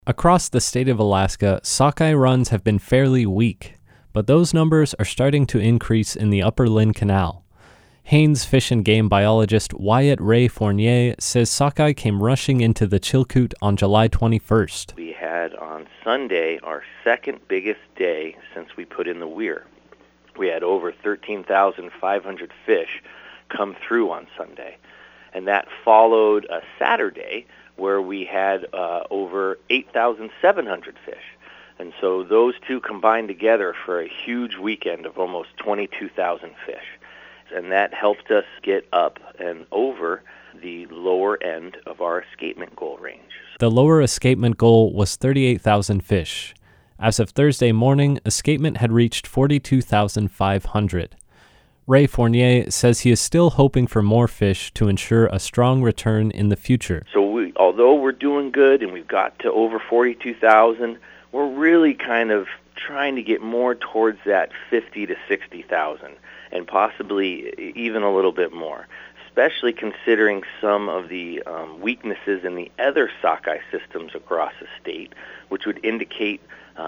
Across the state of Alaska, sockeye runs have been fairly weak, but those numbers are starting to increase in the Upper Lynn Canal. Haines Fish and Game biologist Wyatt Ray Fournier says sockeye came rushing into the Chilkoot on July 21st. We had on Sunday our second biggest day since we put in the weir. We had over 13,500 fish come through on Sunday, and that followed a Saturday where we had over 8,700 fish. And so those two combined together for a huge weekend of almost 22,000 fish. And that helped us get up and over the lower end of our escapement goal range. The lower escapement goal was 38,000 fish. As of Thursday morning, escapement had reached 42,500. Ray Fournier says he is still hoping for more fish to ensure a strong return in the future. So although we're doing good and we've got to over 42,000, we're really kind of trying to get more towards that 50 to 60,000 and possibly even a little bit more, especially considering some of the weaknesses in the other sockeye systems across the state, which would indicate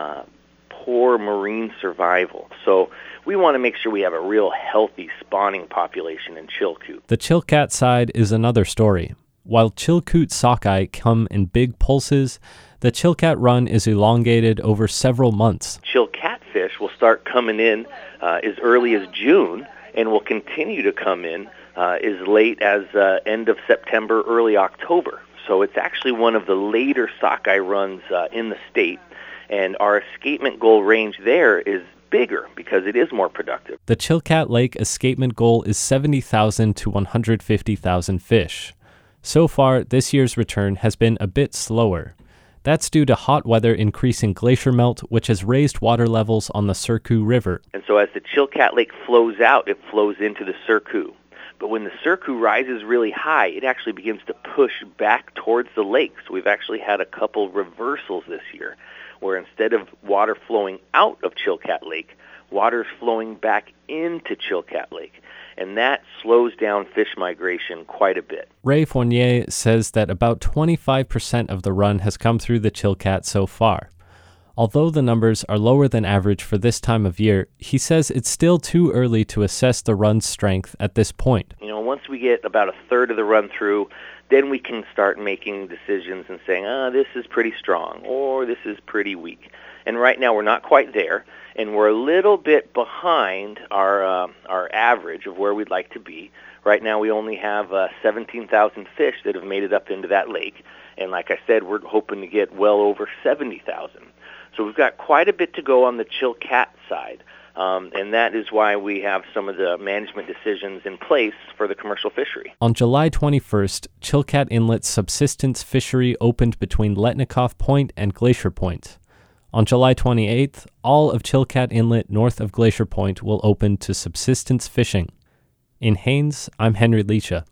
poor marine survival. So we want to make sure we have a real healthy spawning population in Chilkoot. The Chilkat side is another story. While Chilkoot sockeye come in big pulses, the Chilkat run is elongated over several months. Chilkat fish will start coming in as early as June and will continue to come in as late as end of September, early October. So it's actually one of the later sockeye runs in the state, and our escapement goal range there is bigger because it is more productive. The Chilkat Lake escapement goal is 70,000 to 150,000 fish. So far, this year's return has been a bit slower. That's due to hot weather increasing glacier melt, which has raised water levels on the Surkoo River. And so as the Chilkat Lake flows out, it flows into the Surkoo. But when the Surkoo rises really high, it actually begins to push back towards the lake. So we've actually had a couple reversals this year, where instead of water flowing out of Chilkat Lake, water is flowing back into Chilkat Lake. And that slows down fish migration quite a bit. Ray Fournier says that about 25% of the run has come through the Chilkat so far. Although the numbers are lower than average for this time of year, he says it's still too early to assess the run's strength at this point. Once we get about a third of the run through, then we can start making decisions and saying, this is pretty strong, or this is pretty weak. And right now we're not quite there, and we're a little bit behind our average of where we'd like to be. Right now we only have 17,000 fish that have made it up into that lake, and like I said, we're hoping to get well over 70,000. So we've got quite a bit to go on the Chilkat side, and that is why we have some of the management decisions in place for the commercial fishery. On July 21st, Chilkat Inlet's subsistence fishery opened between Letnikoff Point and Glacier Point. On July 28th, all of Chilkat Inlet north of Glacier Point will open to subsistence fishing. In Haines, I'm Henry Leacha.